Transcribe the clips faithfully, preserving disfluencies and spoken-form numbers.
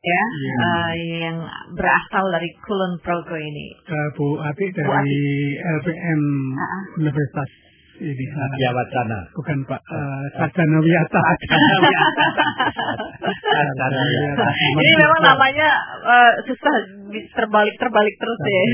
ya, hmm. uh, yang berasal dari Kulon Progo ini. Uh, Bu Ati dari Bu Ati. L P M uh-huh. Universitas ini. Satya Wacana. Bukan Pak, uh, Sarjana Wiyata. Ini memang namanya uh, susah terbalik-terbalik terus ya.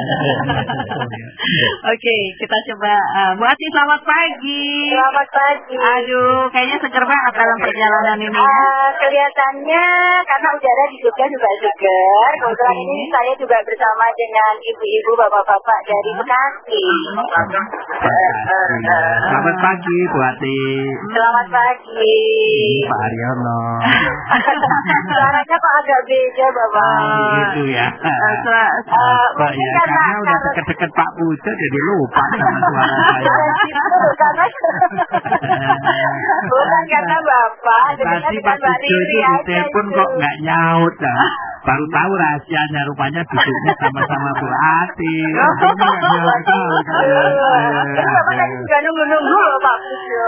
Oke, kita coba. Uh, Bu Ati, selamat pagi. Selamat pagi. Aduh, kayaknya seger banget dalam perjalanan ini. Uh, kelihatannya karena udara di Jogja juga segar. Kebetulan okay. ini saya juga bersama dengan ibu-ibu, bapak-bapak dari Bekasi. Selamat pagi, Bu Ati. Selamat pagi. Pak Haryono. Suaranya kok agak beda, Bapak. Oh, gitu ya. Uh, uh, Pak ya, karena, karena udah deket-deket Pak Pujo jadi lupa sama suara saya. karena bukan karena Bapak. Tadi Pak Pujo itu di telepon kok nggak nyaut lah. Baru tahu rahasianya, rupanya duduknya sama-sama Bu Ati. Bapak tadi juga nunggu-nunggu loh Pak Pujo.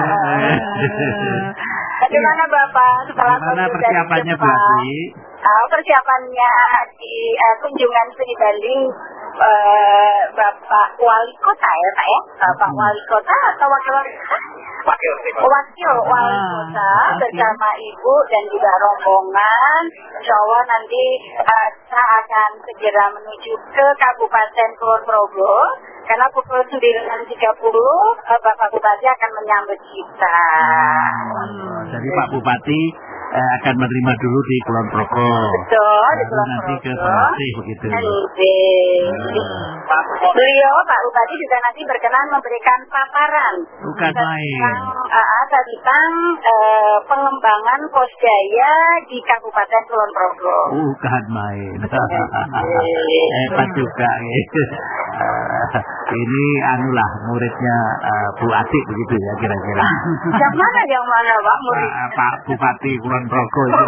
Bagaimana Bapak setelah Bagaimana persiapannya Bu Ati? Uh, persiapannya di uh, kunjungan studi banding uh, Bapak Wali Kota ya Pak ya? Bapak hmm. Wali Kota atau Wakil Wali Kota? Wakil, Wakil Wali Kota ah, bersama Ibu dan juga rombongan. Insya Allah nanti uh, saya akan segera menuju ke Kabupaten Kulon Progo. Karena pukul sembilan tiga puluh uh, Bapak Bupati akan menyambut kita. Hmm. Jadi Pak Bupati eh, akan menerima dulu di Kulon Progo. Betul, di Kulon nanti Progo. ke Selasih begitu. Nanti. Hmm. Beliau Pak Bupati juga nanti berkenan memberikan paparan. Bukan main. Uh, tentang uh, pengembangan Posjaya di Kabupaten Kulon Progo. Bukan main. Hebat juga. Ini anulah muridnya uh, Bu Ati begitu ya kira-kira. Yang mana yang mana Pak murid? Uh, Pak Bupati Kulon Progo itu.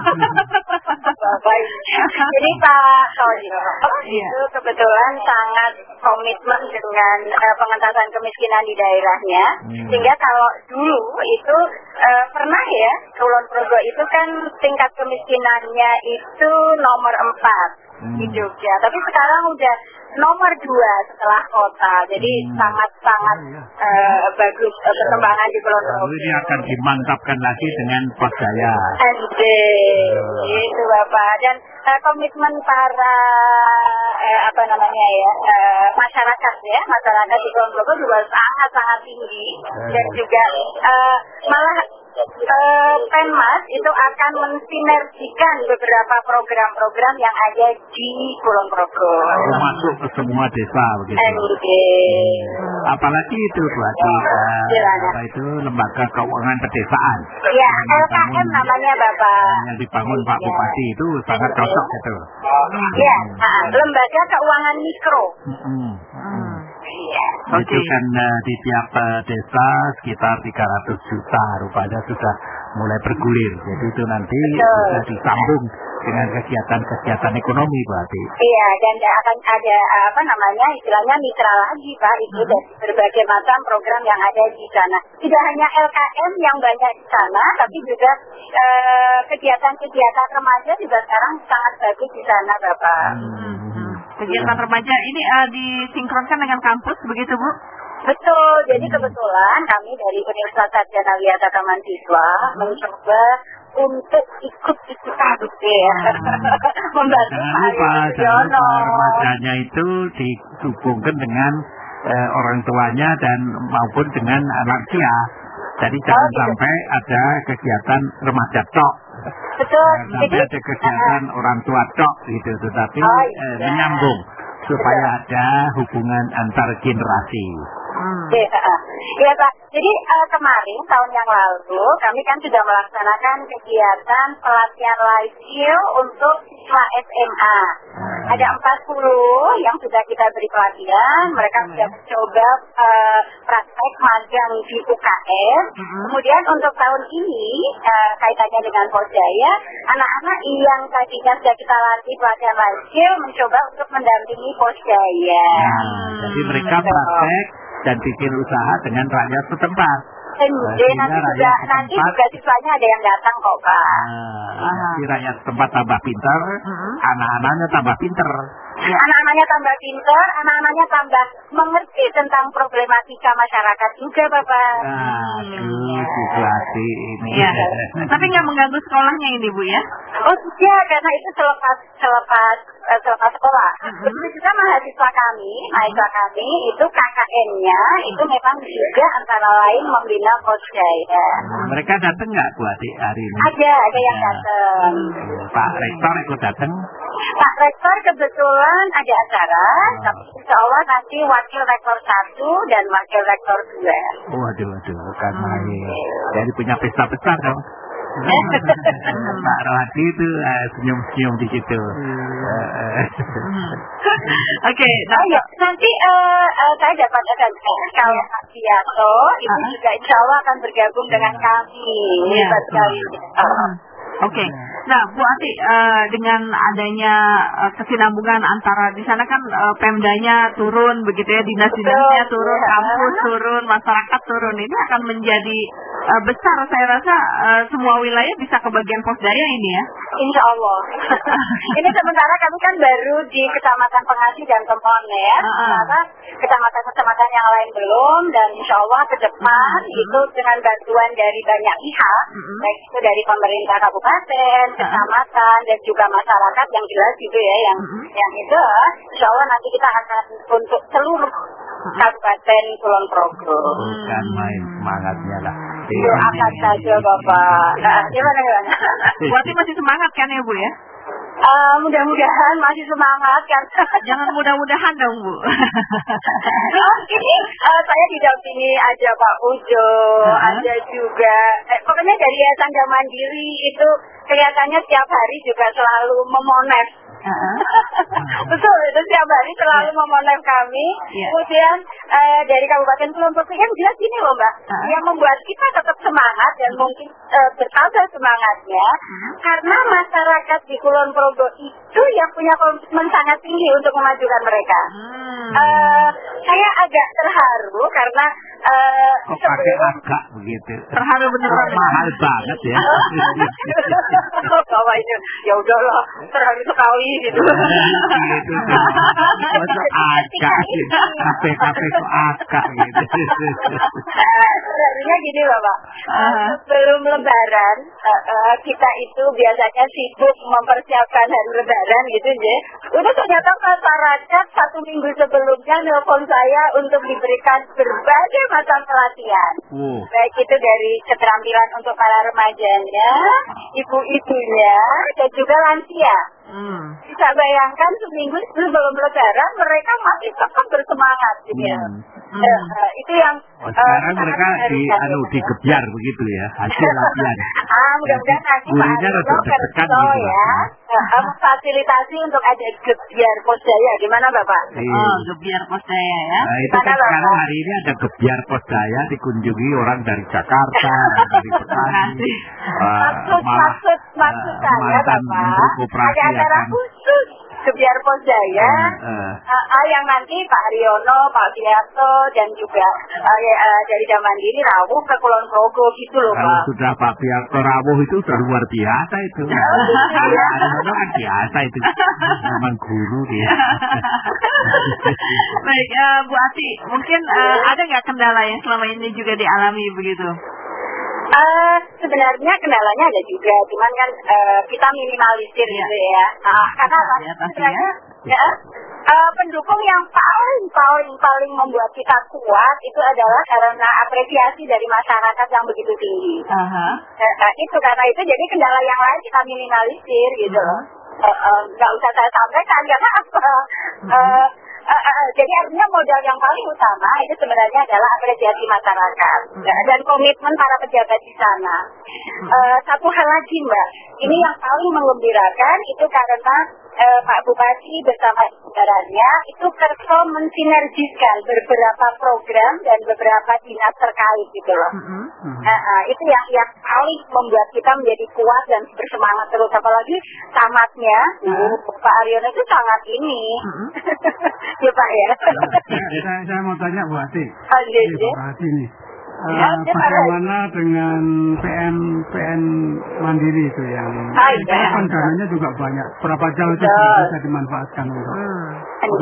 Baik. Jadi Pak Toyo itu kebetulan sangat komitmen dengan uh, pengentasan kemiskinan di daerahnya. Hmm. Sehingga kalau dulu itu uh, pernah ya Kulon Progo itu kan tingkat kemiskinannya itu nomor empat hmm. di Jogja. Tapi sekarang udah nomor dua setelah kota, jadi hmm. sangat-sangat oh, iya. uh, bagus uh, perkembangan di Kulon Progo. Ini akan dimantapkan lagi dengan Posjaya. Ande, uh. itu Bapak. Dan uh, komitmen para uh, apa namanya ya uh, masyarakat ya, masyarakat di Kulon Progo juga sangat-sangat tinggi uh. dan juga uh, malah Uh, Penmas itu akan mensinergikan beberapa program-program yang ada di Kulon Progo. Masuk ke semua desa begitu. Okay. Hmm. Apalagi itu Bu Ati, uh, apa itu lembaga keuangan pedesaan. Ya, L K M namanya Bapak. Yang dibangun Pak Bupati itu sangat cocok gitu. Ya, uh, lembaga keuangan mikro. Hmm. Hmm. Iya. Itu okay. kan uh, di tiap uh, desa sekitar tiga ratus juta rupanya sudah mulai bergulir. Jadi itu nanti bisa disambung dengan kegiatan-kegiatan ekonomi berarti. Iya, dan akan ada apa namanya istilahnya mitra lagi Pak itu hmm. dari berbagai macam program yang ada di sana. Tidak hanya L K M yang banyak di sana, tapi juga uh, kegiatan-kegiatan remaja juga sekarang sangat bagus di sana Bapak. Hmm. Kegiatan remaja ini uh, disinkronkan dengan kampus begitu Bu? Betul, jadi kebetulan kami dari Universitas Sarjana Wiyata Taman Siswa mencoba untuk ikut-ikutan ya. Membantu Pak Haryono. Remajanya itu dihubungkan dengan eh, orang tuanya dan maupun dengan lansia. Jadi jangan oh, sampai ada kegiatan remaja tok. Betul. Sampai jadi, ada kegiatan uh, orang tua tok gitu, tetapi oh, iya. eh, menyambung supaya ada hubungan antar generasi. Hmm. Ya, uh, ya Pak. Jadi uh, kemarin tahun yang lalu kami kan sudah melaksanakan kegiatan pelatihan life skill untuk siswa S M A. Hmm. Ada empat puluh yang sudah kita beri pelatihan. Mereka hmm. sudah mencoba uh, praktek magang di U K M. Hmm. Kemudian untuk tahun ini uh, kaitannya dengan Posjaya, anak-anak yang tadinya sudah kita latih pelatihan life skill mencoba untuk mendampingi Posjaya. Hmm. Jadi mereka praktek dan bikin usaha dengan rakyat setempat. Enggak, nanti juga nanti juga siswanya ada yang datang kok Pak. Nah, si rakyat tempat tambah pintar, uh-huh. anak-anaknya tambah pintar. Ya. Anak-anaknya tambah pintar, anak-anaknya tambah mengerti tentang problematika masyarakat juga Bapak. Nah, hmm, situasi ini. Ya. Tapi nggak mengganggu sekolahnya ini Bu ya? Oh tidak, karena itu selepas selepas uh, selepas sekolah. Uh-huh. Itu juga mahasiswa kami, mahasiswa kami itu K K N-nya itu memang juga antara lain membina Posjaya. Hmm, mereka datang nggak Bu Ati hari ini? Ada, ada yang datang. Hmm, Pak Rektor ikut datang? Pak Rektor kebetulan ada acara, oh. tapi insya Allah nanti Wakil Rektor satu dan Wakil Rektor dua. Waduh, waduh, bukan main. Jadi punya pesta besar dong. Pak Rohadi itu uh, senyum-senyum di situ. Oke, okay, nah, oh, ya. nanti uh, uh, saya dapat S M S kalau Pak Biato itu uh-huh. juga insya Allah akan bergabung dengan kami. Hebat sekali. Oke, okay. Nah Bu Ati, uh, dengan adanya uh, kesinambungan antara di sana kan uh, Pemdanya turun begitu ya, dinas-dinasnya turun, kampus turun, masyarakat turun, ini akan menjadi uh, besar. Saya rasa uh, semua wilayah bisa kebagian Posjaya ini ya. Insya Allah. Ini sementara kami kan baru di Kecamatan Pengasih dan Kempon ya, uh-huh. kecamatan-kecamatan yang lain belum, dan insya Allah ke depan uh-huh. itu dengan bantuan dari banyak pihak, uh-huh. baik itu dari pemerintah kabupaten, kecamatan, dan juga masyarakat yang jelas gitu ya, yang uh-huh. yang itu, insya Allah nanti kita akan untuk seluruh Kabupaten Kulon Progo. Bukan main semangatnya lah. Doakan saja Bapak. Nah, gimana gimana? Berarti masih semangat kan ya Bu ya? Uh, mudah-mudahan masih semangat kan. Jangan mudah-mudahan dong Bu. Oh, ini uh, saya didampingi ada Pak Ujo, uh-huh. ada juga eh, pokoknya dari Yayasan Gam Mandiri itu kelihatannya setiap hari juga selalu memones. Uh-huh. Betul, itu setiap hari selalu memones kami. Yeah. Kemudian uh, dari Kabupaten Kulon Progo kan jelas gini loh Mbak, uh-huh. yang membuat kita tetap semangat dan mungkin uh, bertambah semangatnya uh-huh. karena masyarakat di Kulon Progo itu yang punya komitmen sangat tinggi untuk memajukan mereka. Hmm. Uh, saya agak terharu karena uh, kok pakai agak begitu. Terharu beneran. Mahal banget ya. Bapak itu ya udahlah, terharu sekali gitu. Gitu. Masa agak sih. Kafe-kafe kok agak gitu. Sebenarnya gini Bapak, uh, sebelum Lebaran uh, uh, kita itu biasanya sibuk mempersiapkan hari Lebaran gitu ya. Udah ternyata masyarakat satu minggu sebelumnya nelpon saya untuk diberikan berbagai macam pelatihan. Uh. Baik itu dari keterampilan untuk para remajanya, ibu-ibunya, dan juga lansia. Hmm. Bisa bayangkan seminggu sebelum Lebaran mereka masih tetap bersemangat gitu ya. Hmm. Hmm. Uh, uh, itu yang oh, sekarang uh, mereka di anu digebyar begitu ya, hasil latihan. Ah, mudah-mudahan nanti Pak Aryo kerja ya, uh, memfasilitasi untuk ada gebyar Posjaya. Gimana Bapak? Iya. Oh, gebyar Posjaya ya. Nah, itu kan sekarang hari ini ada gebyar Posjaya dikunjungi orang dari Jakarta, dari Bekasi. uh, maksud maksud maksud uh, saya Bapak, ada acara khusus gebyar Posjaya uh, uh. uh, yang nanti Pak Haryono, Pak Biarto dan juga uh, uh, dari Gam Mandiri rawuh ke Kulon Progo gitu loh Pak. Kalau sudah Pak Biarto rawuh itu sudah luar biasa itu. Haryono kan biasa itu, memang guru dia. Baik, uh, Bu Ati, mungkin uh, ada nggak kendala yang selama ini juga dialami begitu? Uh, sebenarnya kendalanya ada juga, cuman kan uh, kita minimalisir ya. Gitu ya. Nah, karena ya, sebenarnya ya. Ya, uh, pendukung yang paling paling paling membuat kita kuat itu adalah karena apresiasi dari masyarakat yang begitu tinggi. Uh-huh. Uh, itu karena itu jadi kendala yang lain kita minimalisir gitu loh. Uh-huh. Uh, uh, nggak usah saya sampaikan karena apa? Uh-huh. uh, Uh, uh, uh, jadi artinya modal yang paling utama itu sebenarnya adalah apresiasi masyarakat hmm. dan komitmen para pejabat di sana. Hmm. Uh, satu hal lagi Mbak, ini yang paling menggembirakan itu karena uh, Pak Bupati bersama jajarannya itu kerja mensinergiskan beberapa program dan beberapa dinas terkait gitu loh. Hmm. Hmm. Uh, uh, itu yang yang paling membuat kita menjadi kuat dan bersemangat terus, apalagi tamatnya hmm. Pak Haryono itu sangat ini. Hmm. Ya Pak ya. Saya, saya mau tanya Bu Ati. Oh, iya, Bu Ati nih. Uh, bagaimana dengan P M P M Mandiri itu yang ah, iya. kan dananya juga banyak. Berapa jauh itu bisa dimanfaatkan untuk? Hmm.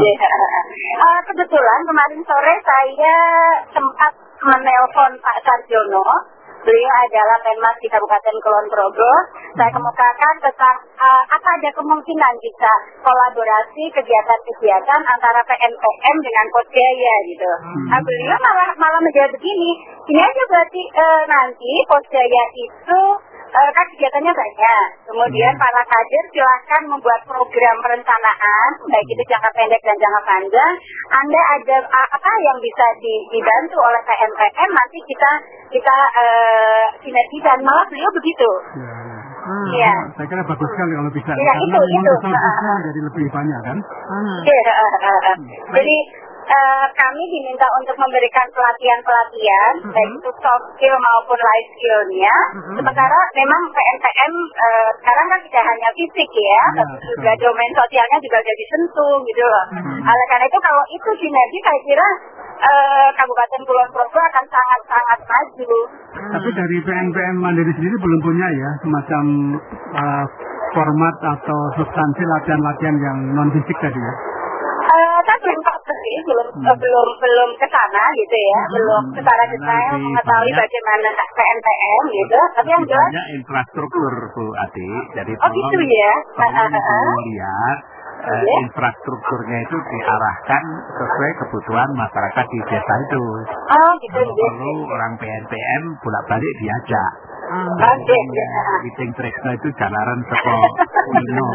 Uh, kebetulan kemarin sore saya sempat menelpon Pak Sarjono. Beliau adalah Penmas di Kabupaten Kulon Progo. Saya kemukakan tentang uh, apa ada kemungkinan bisa kolaborasi kegiatan-kegiatan antara P M P M dengan Posjaya gitu. Hmm. Nah, beliau malah malah menjawab begini, ini aja berarti uh, nanti Posjaya itu uh, kan kegiatannya banyak. Kemudian hmm. para kader silahkan membuat program perencanaan, baik itu jangka pendek dan jangka panjang. Anda ada uh, apa yang bisa di, dibantu oleh P M P M, nanti kita kita uh, sinergikan. Malah beliau begitu. Ya, ya. Hmm. Ya. Saya kira bagus sekali kalau bisa. Ya, karena itu, memang itu. resourcesnya uh, jadi lebih banyak kan. Hmm. Ya, uh, uh, uh. Hmm. Jadi uh, kami diminta untuk memberikan pelatihan-pelatihan, hmm. baik itu soft skill maupun life skill-nya. Hmm. Sementara memang P M P M uh, sekarang kan tidak hanya fisik ya, ya tapi juga domain sosialnya juga sudah disentuh gitu loh. Hmm. Oleh karena itu kalau itu sinergi, saya kira Uh, Kabupaten Kulon Progo akan sangat-sangat maju. Hmm. Tapi dari P M P M Mandiri sendiri belum punya ya semacam uh, format atau substansi latihan-latihan yang non fisik tadi ya? Uh, saya belum pasti, belum hmm. uh, belum belum ke sana gitu ya, hmm. belum secara detail mengetahui bagaimana P M P M gitu. Tapi yang jelas banyak infrastruktur Bu Ati, jadi oh gitu ya. Tolong uh, lihat. Uh, yeah. Infrastrukturnya itu diarahkan sesuai kebutuhan masyarakat di desa itu. Oh, gitu. Kalau perlu orang P M P M bolak-balik diajak. Hmm. Oke. Meeting Tresno itu jalanan sekolah Kulino.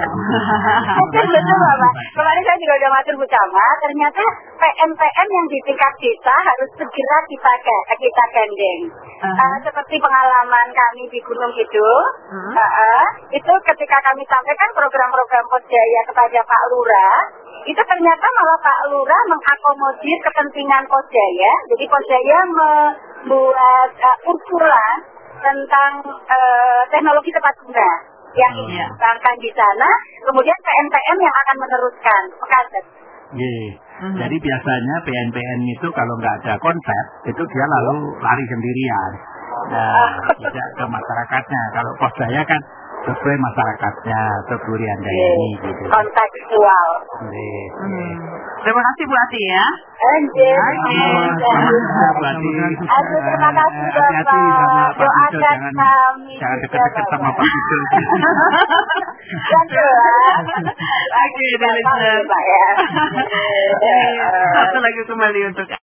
Betul Bapak. Kemarin saya juga udah matur Bu Camat, ternyata P M P M yang di tingkat desa harus segera kita kita gandeng. Uh-huh. Uh, seperti pengalaman kami di Gunung Kidul, uh-huh. uh, itu ketika kami sampaikan program-program Posjaya kepada Pak Lurah, itu ternyata malah Pak Lurah mengakomodir kepentingan Posjaya. Jadi Posjaya membuat uh, usulan tentang uh, teknologi tepat guna yang hmm. dikembangkan di sana, kemudian P M P M yang akan meneruskan. Makasih. Yeah. Hmm. Jadi biasanya P M P M itu kalau nggak ada konsep, itu dia lalu lari sendirian. Nah, tidak ke masyarakatnya. Kalau Posjaya kan sesuai masyarakatnya, sesuai Anda ini gitu. Kontekstual. Yeah. Hmm. Terima kasih Bu Ati ya. Anjir. Bu Ati. Aduh, terima kasih Hati-hati sama Pak Bijo, jangan kami jangan dekat-dekat sama Pak Bijo. Oke, dari Pak ya. Satu lagi kembali untuk